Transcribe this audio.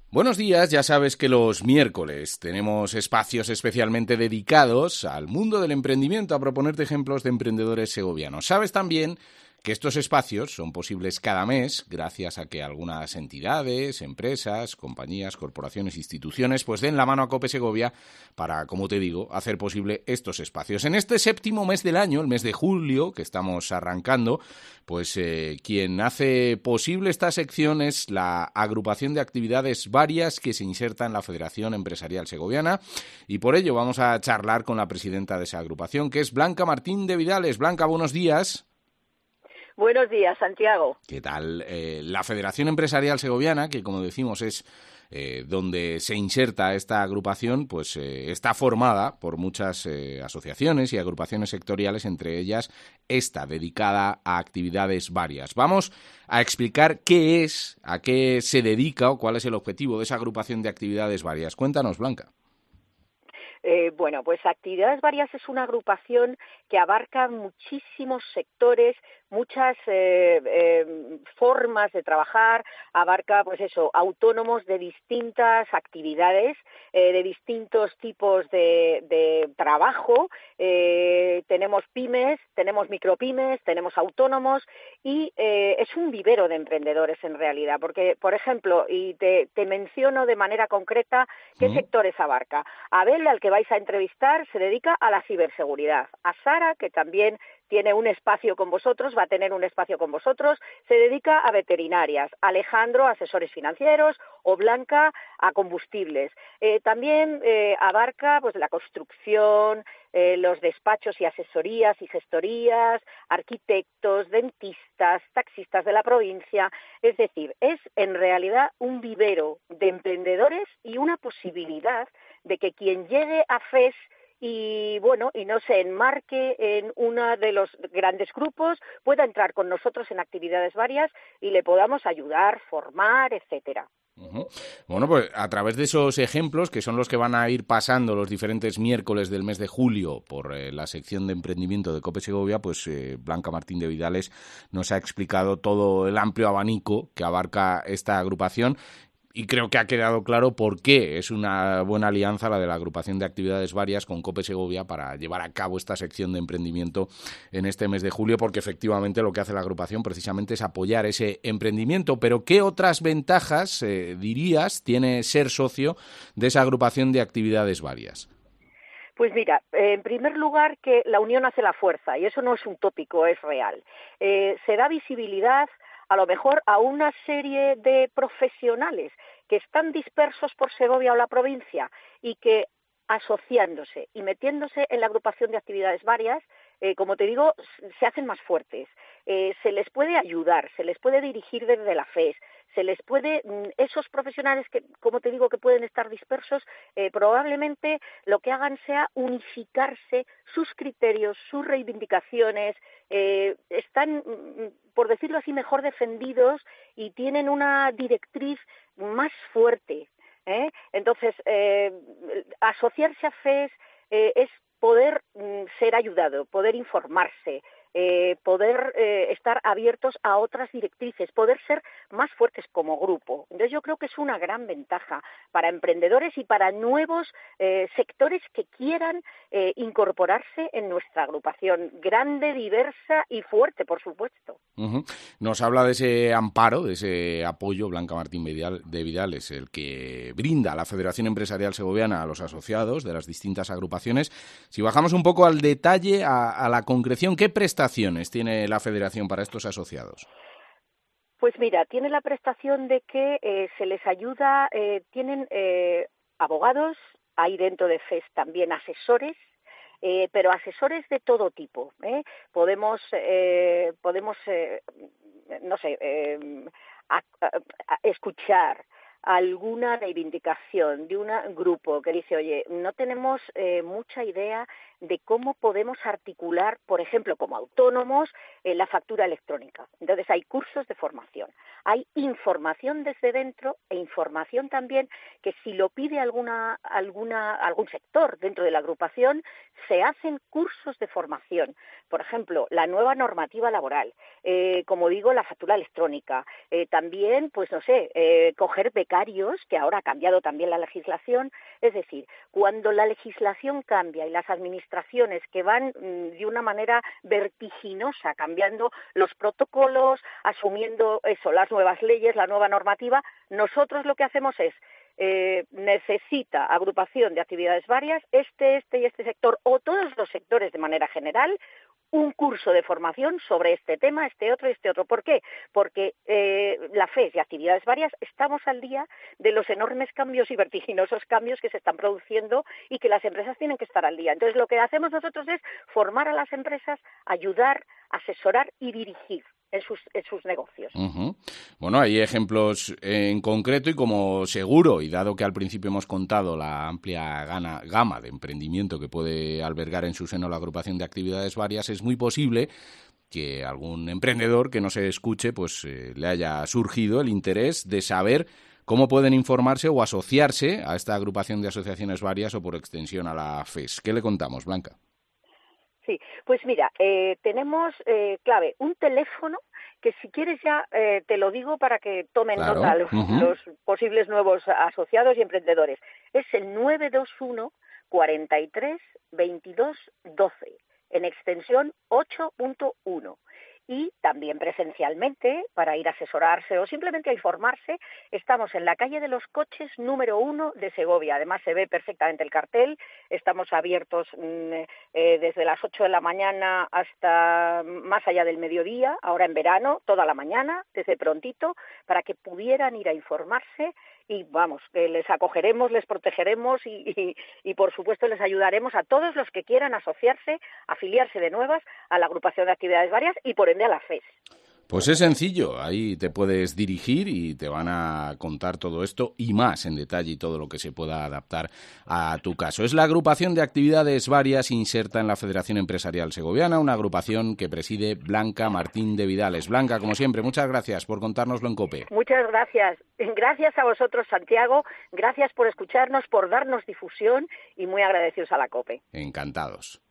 Buenos días, ya sabes que los miércoles tenemos espacios especialmente dedicados al mundo del emprendimiento, a proponerte ejemplos de emprendedores segovianos. Sabes también que estos espacios son posibles cada mes gracias a que algunas entidades, empresas, compañías, corporaciones, instituciones pues den la mano a COPE Segovia para, como te digo, hacer posible estos espacios. En este séptimo mes del año, el mes de julio, que estamos arrancando, pues quien hace posible esta sección es la agrupación de actividades varias que se inserta en la Federación Empresarial Segoviana y por ello vamos a charlar con la presidenta de esa agrupación, que es Blanca Martín de Vidales. Blanca, buenos días. Buenos días, Santiago. ¿Qué tal? La Federación Empresarial Segoviana, que como decimos es donde se inserta esta agrupación, pues está formada por muchas asociaciones y agrupaciones sectoriales, entre ellas esta, dedicada a actividades varias. Vamos a explicar qué es, a qué se dedica o cuál es el objetivo de esa agrupación de actividades varias. Cuéntanos, Blanca. Bueno, pues Actividades Varias es una agrupación que abarca muchísimos sectores, muchas formas de trabajar, abarca pues eso, autónomos de distintas actividades, de distintos tipos de trabajo, tenemos pymes, tenemos micropymes, tenemos autónomos y es un vivero de emprendedores en realidad, porque, por ejemplo, y te menciono de manera concreta qué sectores abarca. Abel, al que vais a entrevistar, se dedica a la ciberseguridad. A Sara, que también tiene un espacio con vosotros, va a tener un espacio con vosotros, se dedica a veterinarias. Alejandro, a asesores financieros, o Blanca, a combustibles. También abarca pues la construcción, los despachos y asesorías y gestorías, arquitectos, dentistas, taxistas de la provincia. Es decir, es en realidad un vivero de emprendedores y una posibilidad de que quien llegue a FES y bueno, y no se enmarque en uno de los grandes grupos, pueda entrar con nosotros en actividades varias y le podamos ayudar, formar, etcétera. Bueno, pues a través de esos ejemplos, que son los que van a ir pasando los diferentes miércoles del mes de julio por la sección de emprendimiento de COPE Segovia, pues Blanca Martín de Vidales nos ha explicado todo el amplio abanico que abarca esta agrupación. Y creo que ha quedado claro por qué es una buena alianza la de la agrupación de actividades varias con COPE Segovia para llevar a cabo esta sección de emprendimiento en este mes de julio, porque efectivamente lo que hace la agrupación precisamente es apoyar ese emprendimiento. Pero ¿qué otras ventajas, dirías, tiene ser socio de esa agrupación de actividades varias? Pues mira, en primer lugar que la unión hace la fuerza y eso no es un tópico, es real. Se da visibilidad a lo mejor a una serie de profesionales que están dispersos por Segovia o la provincia y que asociándose y metiéndose en la agrupación de actividades varias, como te digo, se hacen más fuertes. Se les puede ayudar, se les puede dirigir desde la FES, se les puede, esos profesionales que, como te digo, que pueden estar dispersos, probablemente lo que hagan sea unificarse sus criterios, sus reivindicaciones, están, por decirlo así, mejor defendidos y tienen una directriz más fuerte. Entonces, asociarse a FES es poder ser ayudado, poder informarse, poder estar abiertos a otras directrices, poder ser más fuertes como grupo. Entonces yo creo que es una gran ventaja para emprendedores y para nuevos sectores que quieran incorporarse en nuestra agrupación, grande, diversa y fuerte, por supuesto. Nos habla de ese amparo, de ese apoyo, Blanca Martín de Vidales, el que brinda la Federación Empresarial Segoviana a los asociados de las distintas agrupaciones. Si bajamos un poco al detalle, a la concreción, ¿qué prestaciones tiene la Federación para estos asociados? Pues mira, tiene la prestación de que se les ayuda, tienen abogados, hay dentro de FES también asesores, pero asesores de todo tipo. Podemos no sé, escuchar alguna reivindicación de un grupo que dice, oye, no tenemos mucha idea de cómo podemos articular, por ejemplo, como autónomos, la factura electrónica. Entonces hay cursos de formación, hay información desde dentro e información también que si lo pide algún sector dentro de la agrupación, se hacen cursos de formación. Por ejemplo, la nueva normativa laboral, como digo, la factura electrónica, también, pues no sé, coger becarios, que ahora ha cambiado también la legislación. Es decir, cuando la legislación cambia y las administraciones que van de una manera vertiginosa cambiando los protocolos, asumiendo eso, las nuevas leyes, la nueva normativa, nosotros lo que hacemos es necesita agrupación de actividades varias, este y este sector, o todos los sectores de manera general, un curso de formación sobre este tema, este otro y este otro. ¿Por qué? Porque la FES y actividades varias estamos al día de los enormes cambios y vertiginosos cambios que se están produciendo y que las empresas tienen que estar al día. Entonces, lo que hacemos nosotros es formar a las empresas, ayudar, asesorar y dirigir en sus negocios. Uh-huh. Bueno, hay ejemplos en concreto y como seguro, y dado que al principio hemos contado la amplia gama de emprendimiento que puede albergar en su seno la agrupación de actividades varias, es muy posible que algún emprendedor que no se escuche, pues le haya surgido el interés de saber cómo pueden informarse o asociarse a esta agrupación de asociaciones varias o por extensión a la FES. ¿Qué le contamos, Blanca? Sí, pues mira, tenemos clave un teléfono que si quieres ya te lo digo para que tomen nota los posibles nuevos asociados y emprendedores. Es el 921 43 22 12 en extensión 8.1. Y también presencialmente, para ir a asesorarse o simplemente a informarse, estamos en la calle de los Coches número 1 de Segovia. Además, se ve perfectamente el cartel. Estamos abiertos desde las 8 de la mañana hasta más allá del mediodía, ahora en verano, toda la mañana, desde prontito, para que pudieran ir a informarse y, vamos, les acogeremos, les protegeremos y, por supuesto, les ayudaremos a todos los que quieran asociarse, afiliarse de nuevas a la agrupación de actividades varias y, por ende, a la FES. Pues es sencillo, ahí te puedes dirigir y te van a contar todo esto y más en detalle y todo lo que se pueda adaptar a tu caso. Es la agrupación de actividades varias inserta en la Federación Empresarial Segoviana, una agrupación que preside Blanca Martín de Vidales. Blanca, como siempre, muchas gracias por contárnoslo en COPE. Muchas gracias. Gracias a vosotros, Santiago. Gracias por escucharnos, por darnos difusión y muy agradecidos a la COPE. Encantados.